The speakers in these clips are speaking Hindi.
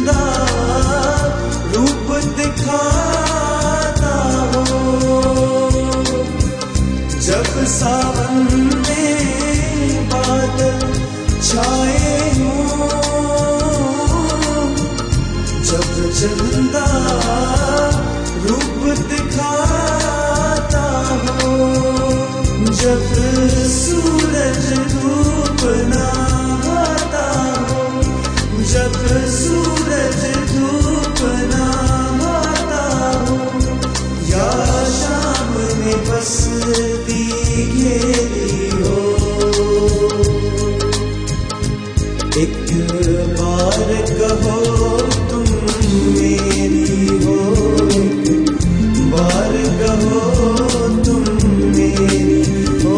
चंदा रूप दिखाता हो, जब सावन में बादल छाए हों, जब चंदा रूप दिखाता हो, जब सूरज धूप ना आता हो, जब सूरज धूप ना आता हो, या शाम ने बसती घेरी हो, एक बार कहो तुम मेरी हो, एक बार कहो तुम मेरी हो।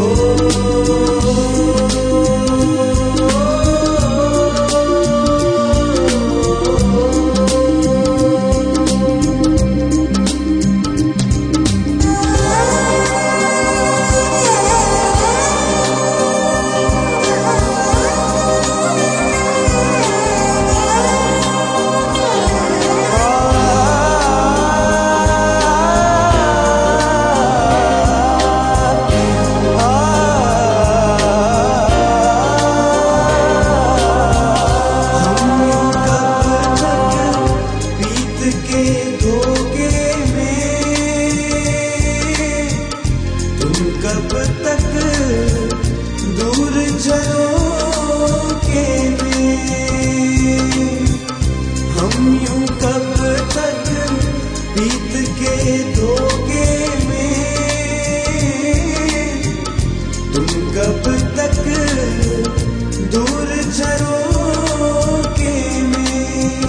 कब तक दूर झरोखे में, हम यूं कब तक बीत के धोखे में, तुम कब तक दूर झरोखे में।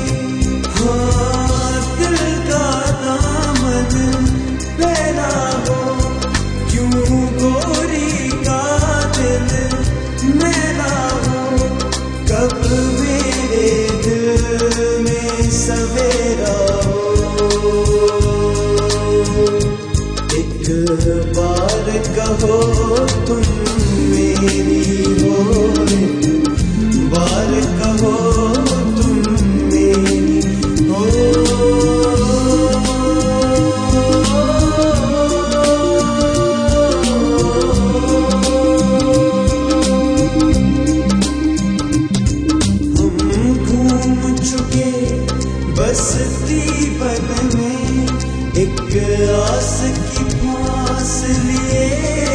हाँ, दिल का दामन पहना हो, क्यों गोरी का दिल मेरा हो, कब मेरे दिल में सवेरा हो, एक बार कहो तुम मेरी हो, एक बार कहो तुम मेरी हो। बसती बन में एक आस की फांस लिए